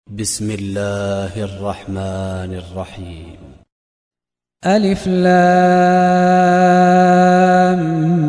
بسم الله الرحمن الرحيم. ألف لام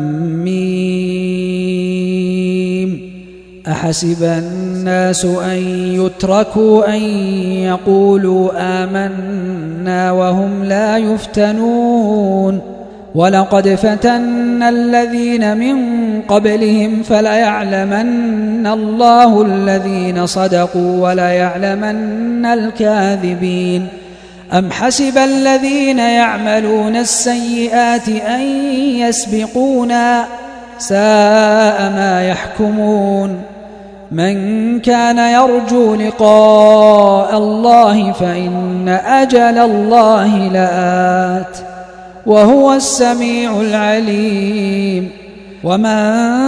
ميم. أحسب الناس أن يتركوا أن يقولوا آمنا وهم لا يفتنون ولقد فتنا الذين من قبلهم فليعلمن الله الذين صدقوا وليعلمن الكاذبين. أم حسب الذين يعملون السيئات أن يسبقونا ساء ما يحكمون. من كان يرجو لقاء الله فإن أجل الله لآت وهو السميع العليم. ومن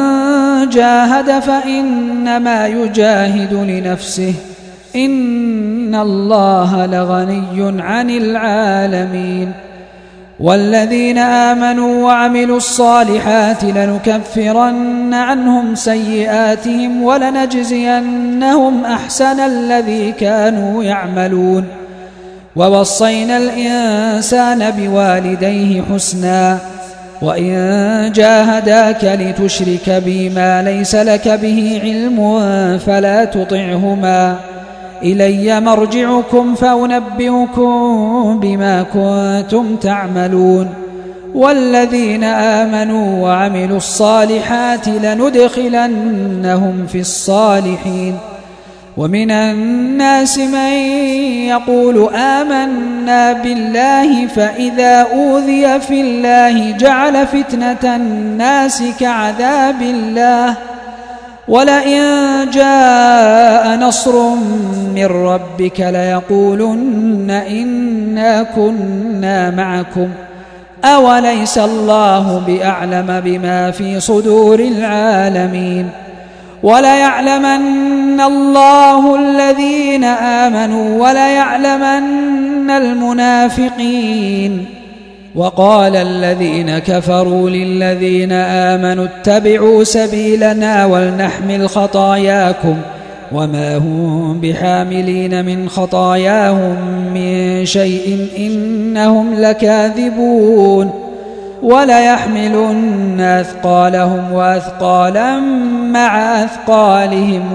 جاهد فإنما يجاهد لنفسه إن الله لغني عن العالمين. والذين آمنوا وعملوا الصالحات لنكفرن عنهم سيئاتهم ولنجزينهم أحسن الذي كانوا يعملون. ووصينا الإنسان بوالديه حسنا وإن جاهداك لتشرك بي ما ليس لك به علم فلا تطعهما إلي مرجعكم فأنبئكم بما كنتم تعملون. والذين آمنوا وعملوا الصالحات لندخلنهم في الصالحين. ومن الناس من يقول آمنا بالله فإذا أوذي في الله جعل فتنة الناس كعذاب الله ولئن جاء نصر من ربك ليقولن إنا كنا معكم أوليس الله بأعلم بما في صدور العالمين. وليعلمن الله الذين آمنوا وليعلمن المنافقين. وقال الذين كفروا للذين آمنوا اتبعوا سبيلنا ولنحمل خطاياكم وما هم بحاملين من خطاياهم من شيء إنهم لكاذبون. وليحملن أثقالهم وأثقالا مع أثقالهم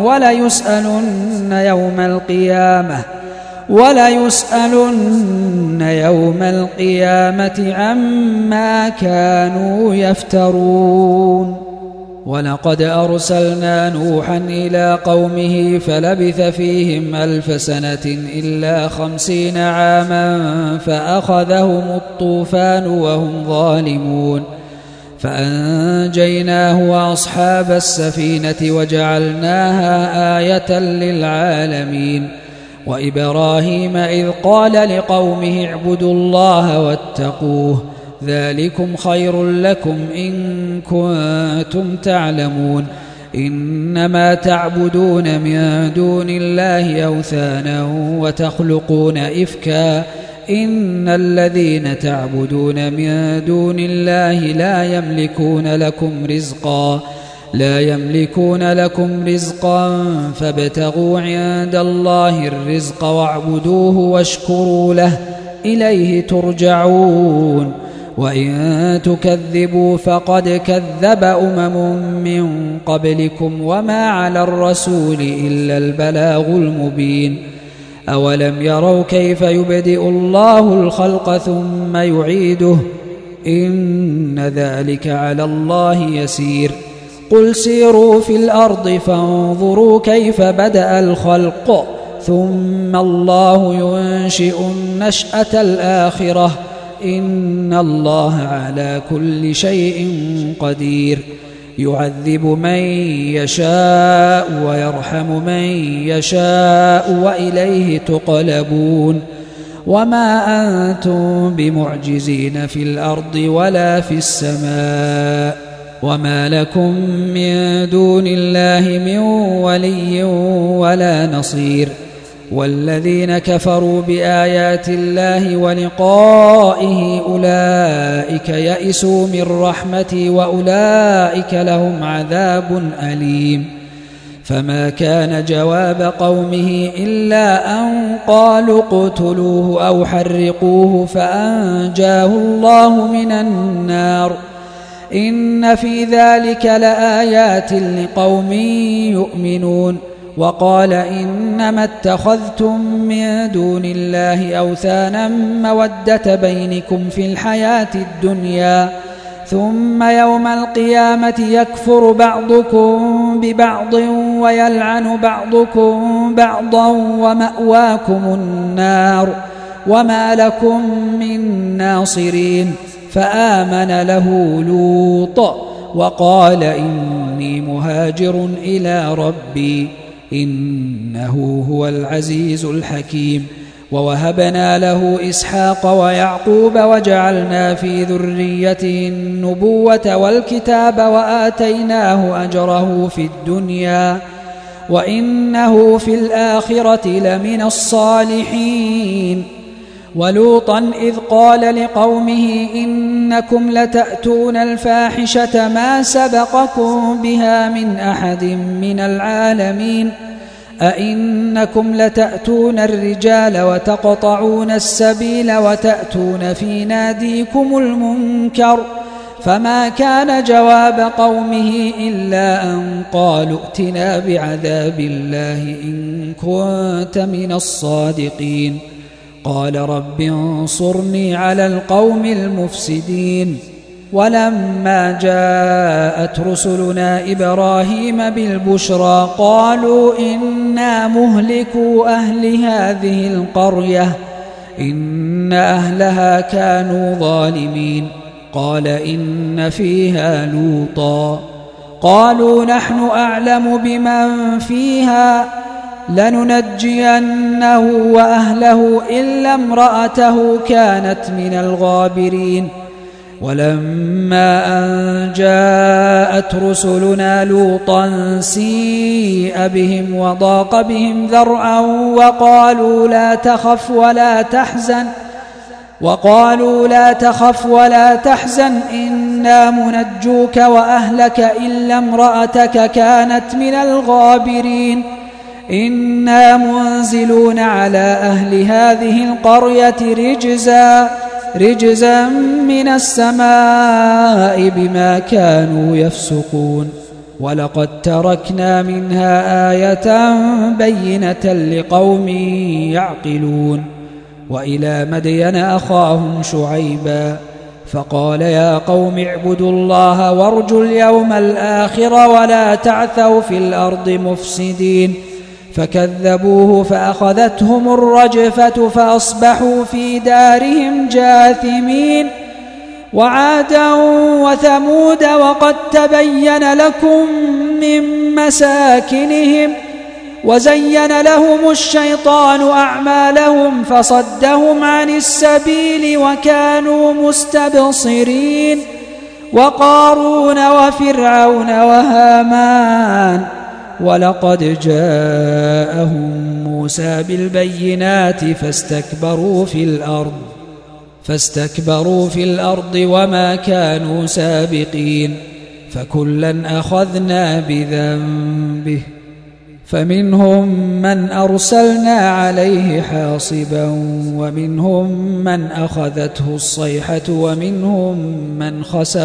وليسألن يوم القيامة عما كانوا يفترون. ولقد أرسلنا نوحا إلى قومه فلبث فيهم 1000 سنة إلا 50 عاما فأخذهم الطوفان وهم ظالمون فأنجيناه وأصحاب السفينة وجعلناها آية للعالمين. وإبراهيم إذ قال لقومه اعبدوا الله واتقوه ذلكم خير لكم إن كنتم تعلمون. إنما تعبدون من دون الله أوثانا وتخلقون إفكا إن الذين تعبدون من دون الله لا يملكون لكم رزقا فابتغوا عند الله الرزق واعبدوه واشكروا له إليه ترجعون. وإن تكذبوا فقد كذب من قبلكم وما على الرسول إلا البلاغ المبين. أولم يروا كيف يبدئ الله الخلق ثم يعيده إن ذلك على الله يسير. قل سيروا في الأرض فانظروا كيف بدأ الخلق ثم الله ينشئ النشأة الآخرة إن الله على كل شيء قدير. يعذب من يشاء ويرحم من يشاء وإليه تقلبون. وما أنتم بمعجزين في الأرض ولا في السماء وما لكم من دون الله من ولي ولا نصير. والذين كفروا بآيات الله ولقائه أولئك يئسوا من رحمتي وأولئك لهم عذاب أليم. فما كان جواب قومه إلا أن قالوا اقتلوه أو حرقوه فأنجاه الله من النار. إن في ذلك لآيات لقوم يؤمنون. وقال إنما اتخذتم من دون الله أوثانا مودة بينكم في الحياة الدنيا ثم يوم القيامة يكفر بعضكم ببعض ويلعن بعضكم بعضا ومأواكم النار وما لكم من ناصرين. فآمن له لوط وقال إني مهاجر إلى ربي إنه هو العزيز الحكيم. ووهبنا له إسحاق ويعقوب وجعلنا في ذريته النبوة والكتاب وآتيناه أجره في الدنيا وإنه في الآخرة لمن الصالحين. ولوطا إذ قال لقومه إنكم لتأتون الفاحشة ما سبقكم بها من أحد من العالمين أئنكم لتأتون الرجال وتقطعون السبيل وتأتون في ناديكم المنكر. فما كان جواب قومه إلا أن قالوا ائتنا بعذاب الله إن كنت من الصادقين. قال رب انصرني على القوم المفسدين. ولما جاءت رسلنا إبراهيم بالبشرى قالوا إنا مهلكو أهل هذه القرية إن أهلها كانوا ظالمين. قال إن فيها لوطا قالوا نحن أعلم بمن فيها لننجينه وأهله إلا امرأته كانت من الغابرين. ولما أن جاءت رسلنا لوطا سيء بهم وضاق بهم ذرعا وقالوا لا تخف ولا تحزن إنا منجوك وأهلك إلا امرأتك كانت من الغابرين إنا منزلون على أهل هذه القرية رجزا من السماء بما كانوا يفسقون. ولقد تركنا منها آية بينة لقوم يعقلون. وإلى مدين أخاهم شعيبا فقال يا قوم اعبدوا الله وارجوا اليوم الآخر ولا تعثوا في الأرض مفسدين. فكذبوه فأخذتهم الرجفة فأصبحوا في دارهم جاثمين. وعادا وثمود وقد تبين لكم من مساكنهم وزين لهم الشيطان أعمالهم فصدهم عن السبيل وكانوا مستبصرين. وقارون وفرعون وهامان ولقد جاءهم موسى بالبينات فاستكبروا في الأرض وما كانوا سابقين. فكلا أخذنا بذنبه فمنهم من أرسلنا عليه حاصبا ومنهم من أخذته الصيحة ومنهم من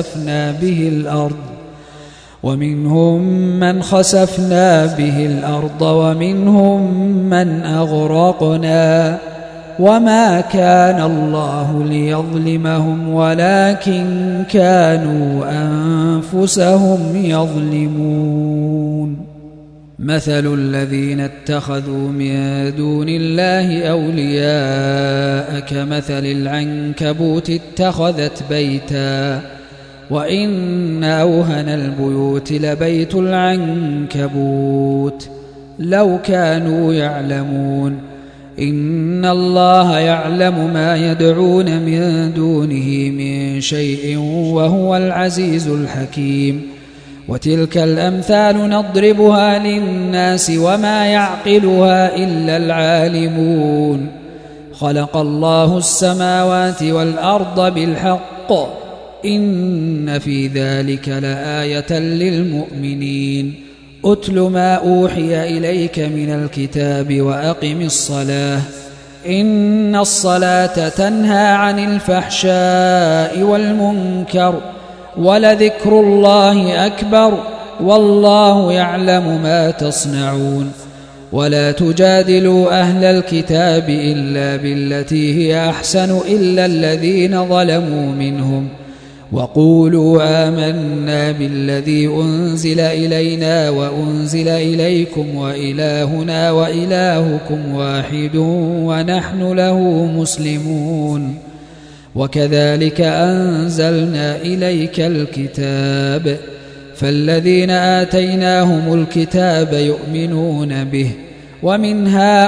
خسفنا به الأرض ومنهم من أغرقنا. وما كان الله ليظلمهم ولكن كانوا أنفسهم يظلمون. مثل الذين اتخذوا من دون الله أولياء كمثل العنكبوت اتخذت بيتا وإن أوهن البيوت لبيت العنكبوت لو كانوا يعلمون. إن الله يعلم ما يدعون من دونه من شيء وهو العزيز الحكيم. وتلك الأمثال نضربها للناس وما يعقلها إلا العالمون. خلق الله السماوات والأرض بالحق إن في ذلك لآية للمؤمنين. أتل ما أوحي إليك من الكتاب وأقم الصلاة إن الصلاة تنهى عن الفحشاء والمنكر ولذكر الله أكبر والله يعلم ما تصنعون ولا تجادلوا أهل الكتاب إلا بالتي هي أحسن إلا الذين ظلموا منهم وقولوا آمنا بالذي أنزل إلينا وأنزل إليكم وإلهنا وإلهكم واحد ونحن له مسلمون وكذلك أنزلنا إليك الكتاب فالذين آتيناهم الكتاب يؤمنون به ومن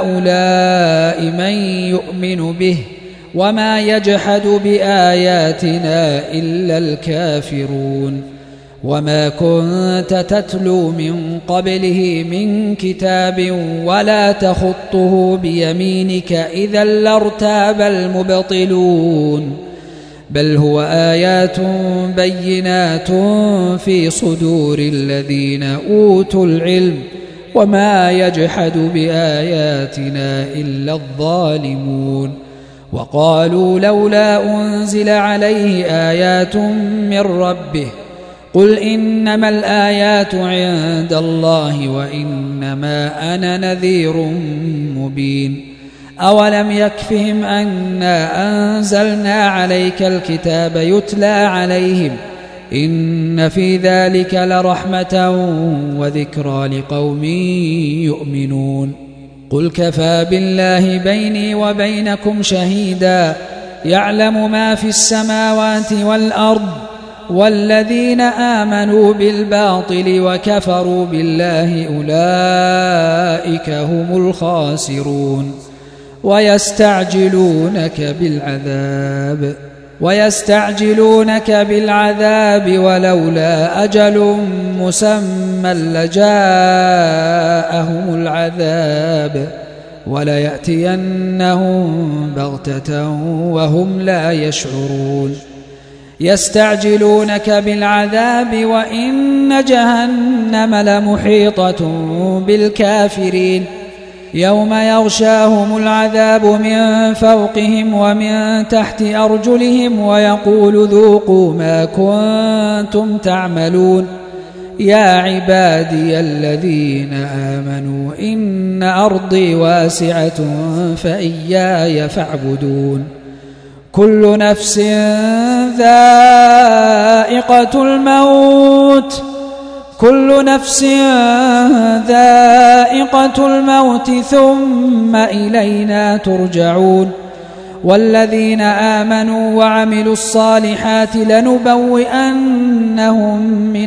هؤلاء من يؤمن به وما يجحد بآياتنا إلا الكافرون وما كنت تتلو من قبله من كتاب ولا تخطه بيمينك إذا لارتاب المبطلون بل هو آيات بينات في صدور الذين أوتوا العلم وما يجحد بآياتنا إلا الظالمون وقالوا لولا أنزل عليه آيات من ربه قل إنما الآيات عند الله وإنما أنا نذير مبين أولم يكفهم أنا أنزلنا عليك الكتاب يتلى عليهم إن في ذلك لرحمة وذكرى لقوم يؤمنون قل كفى بالله بيني وبينكم شهيدا يعلم ما في السماوات والأرض والذين آمنوا بالباطل وكفروا بالله أولئك هم الخاسرون ويستعجلونك بالعذاب ولولا أجل مسمى لجاءهم العذاب وليأتينهم بغتة وهم لا يشعرون يستعجلونك بالعذاب وإن جهنم لمحيطة بالكافرين يوم يغشاهم العذاب من فوقهم ومن تحت أرجلهم ويقول ذوقوا ما كنتم تعملون يا عبادي الذين آمنوا إن أرضي واسعة فإياي فاعبدون كل نفس ذائقة الموت ثم إلينا ترجعون والذين آمنوا وعملوا الصالحات لنبوئنهم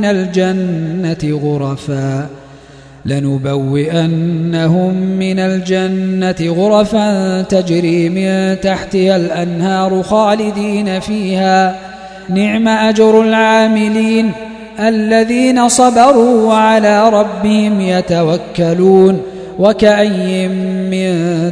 من الجنة غرفا تجري من تحتها الأنهار خالدين فيها نعم أجر العاملين الذين صبروا وعلى ربهم يتوكلون وكأي من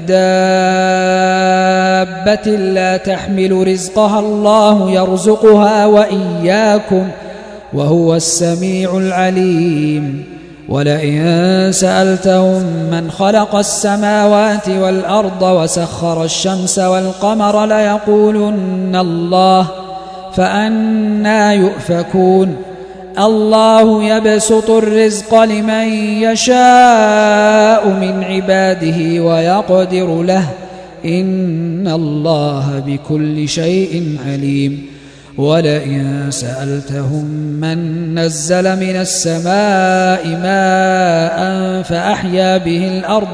دابة لا تحمل رزقها الله يرزقها وإياكم وهو السميع العليم ولئن سألتهم من خلق السماوات والأرض وسخر الشمس والقمر ليقولن الله فأنى يؤفكون الله يبسط الرزق لمن يشاء من عباده ويقدر له إن الله بكل شيء عليم ولئن سألتهم من نزل من السماء ماء فأحيا به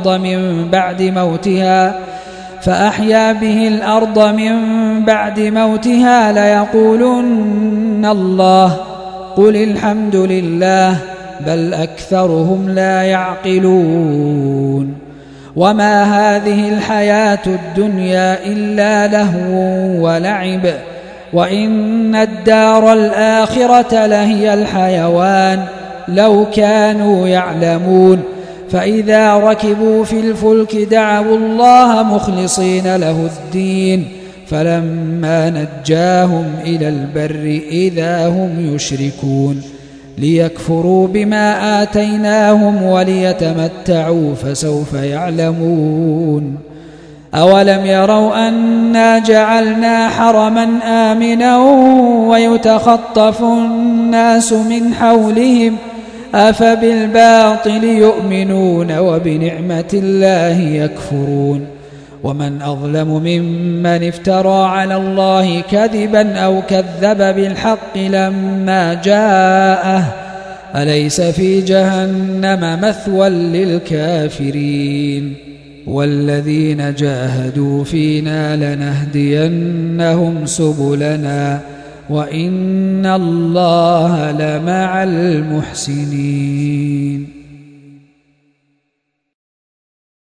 الأرض من بعد موتها ليقولن الله قل الحمد لله بل أكثرهم لا يعقلون وما هذه الحياة الدنيا إلا لهو ولعب وإن الدار الآخرة لهي الحيوان لو كانوا يعلمون فإذا ركبوا في الفلك دعوا الله مخلصين له الدين فلما نجاهم إلى البر إذا هم يشركون ليكفروا بما آتيناهم وليتمتعوا فسوف يعلمون أولم يروا أنا جعلنا حرما آمنا ويتخطف الناس من حولهم أفبالباطل يؤمنون وبنعمة الله يكفرون ومن أظلم ممن افترى على الله كذبا أو كذب بالحق لما جاءه أليس في جهنم مثوى للكافرين والذين جاهدوا فينا لنهدينهم سبلنا وإن الله لمع المحسنين